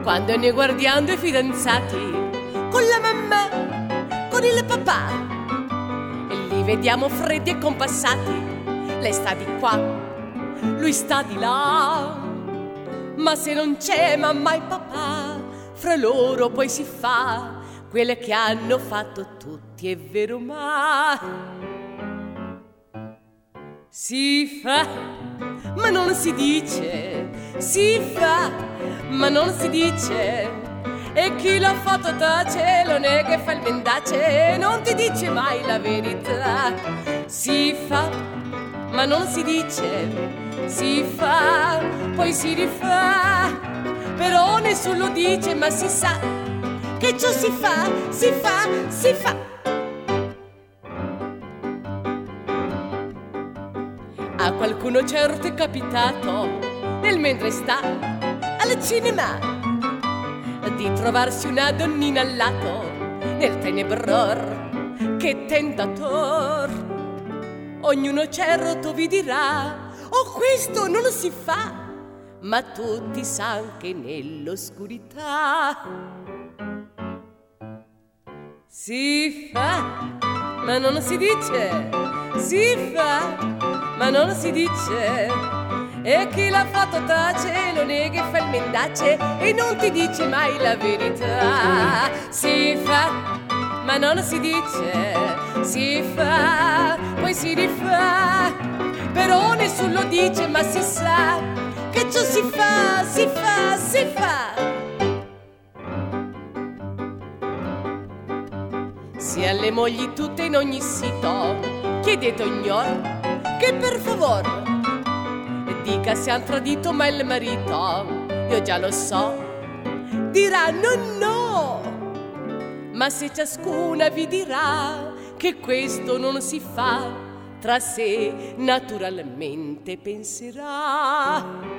quando ne guardiamo due fidanzati, con la mamma, con il papà, e li vediamo freddi e compassati. Lei sta di qua, lui sta di là, ma se non c'è mamma e papà, fra loro poi si fa quelle che hanno fatto tutti, è vero, ma si fa, ma non si dice, si fa, ma non si dice, e chi l'ha fatto tace, lo nega e fa il mendace, non ti dice mai la verità. Si fa, ma non si dice, si fa, poi si rifà, però nessuno lo dice, ma si sa che ciò si fa, si fa, si fa. A qualcuno certo è capitato, nel mentre sta al cinema, di trovarsi una donnina al lato, nel tenebror, che tentator. Ognuno certo vi dirà, oh questo non lo si fa, ma tutti san che nell'oscurità si fa, ma non si dice, si fa, ma non si dice, e chi l'ha fatto tace, lo nega e fa il mendace, e non ti dice mai la verità. Si fa, ma non si dice, si fa, poi si rifà, però nessuno lo dice, ma si sa che ciò si fa, si fa, si fa. Se alle mogli tutte in ogni sito chiedete ognor che per favor dica se han tradito mai il marito, io già lo so, diranno no, ma se ciascuna vi dirà che questo non si fa, tra sé naturalmente penserà.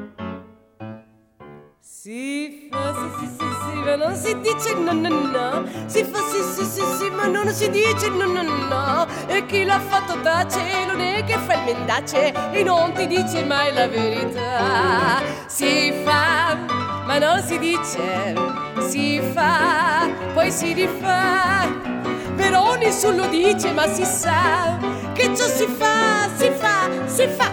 Si fa, sì, sì, sì, sì, ma non si dice no, no, no. Si fa, sì, sì, sì, sì, ma non si dice no, no, no. E chi l'ha fatto tace, lo nega e fa il mendace, e non ti dice mai la verità. Si fa, ma non si dice, si fa, poi si rifà, però nessuno lo dice, ma si sa che ciò si fa, si fa, si fa.